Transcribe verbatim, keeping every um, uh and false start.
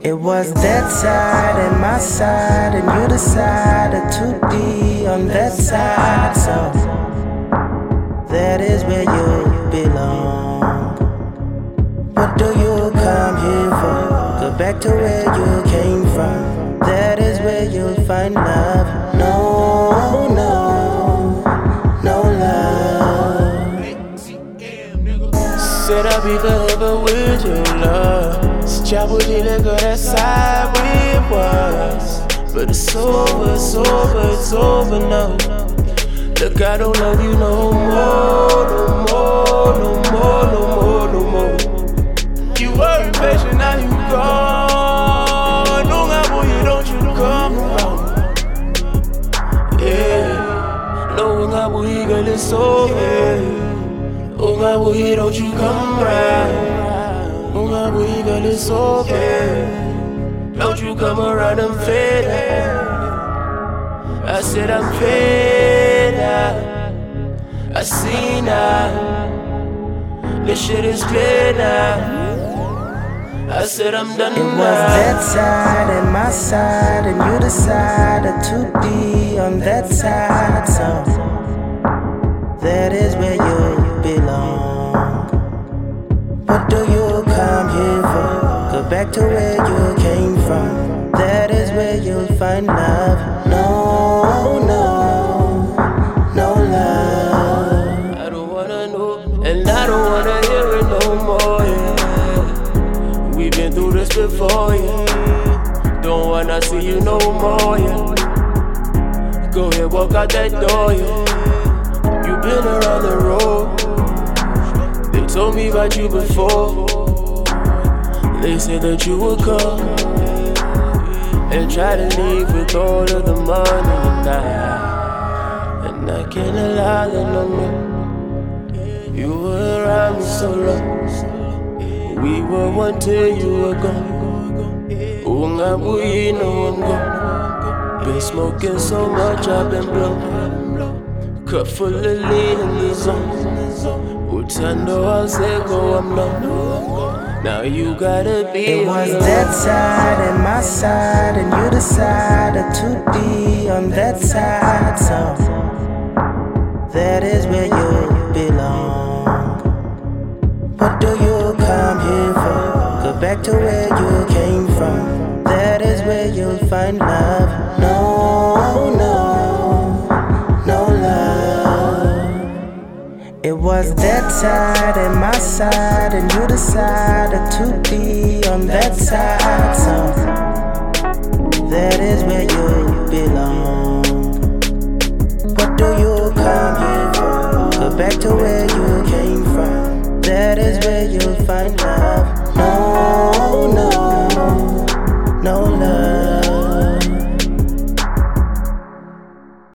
It was that side and my side, and you decided to be on that side. So that is where you belong. What do you come here for? Go back to where you came from. That is where you'll find love. No, no, no love. Said I'll be forever with you, love. Sijabulile go that side we was, but it's over, it's over, it's over now. Look, I don't love you no more, no more, no more, no more, no more. You were impatient, now you gone. Don't I boy, don't you come around? Yeah, no, I boy, girl, it's over. Oh, I boy, don't you come around? Oh, my boy, girl, it's okay. Don't you come around, I'm fed up. I said I'm fed up. I see now. This shit is clear now. I said I'm done now. It was that side and my side, and you decided to be on that side. So that is where you belong. What do you come here for? Go back to where you came from. That is where you'll find love. No, no, no love. I don't wanna know, and I don't wanna hear it no more, yeah. We've been through this before, yeah. Don't wanna see you no more, yeah. Go ahead, walk out that door, yeah. You've been around the road. They told me about you before. They said that you would come and try to leave with all of the money, and I, and I can't allow that no more. You were around me so long. We were one till you were gone. Ungabuyi no I'm gone. Been smoking so much I've been blown. Cup full of lean in the zone. Utando Alzego, I'm numb. Now you gotta be. It was that side and my side, and you decided to be on that side. So that is where you belong. What do you come here for? Go back to where you came from. That is where you'll find love. No, no, no love. It was that side and my side, and you decided to be on that side. So that is where you belong. What do you come here for? Go back to where you came from. That is where you'll find love. No, no, no love.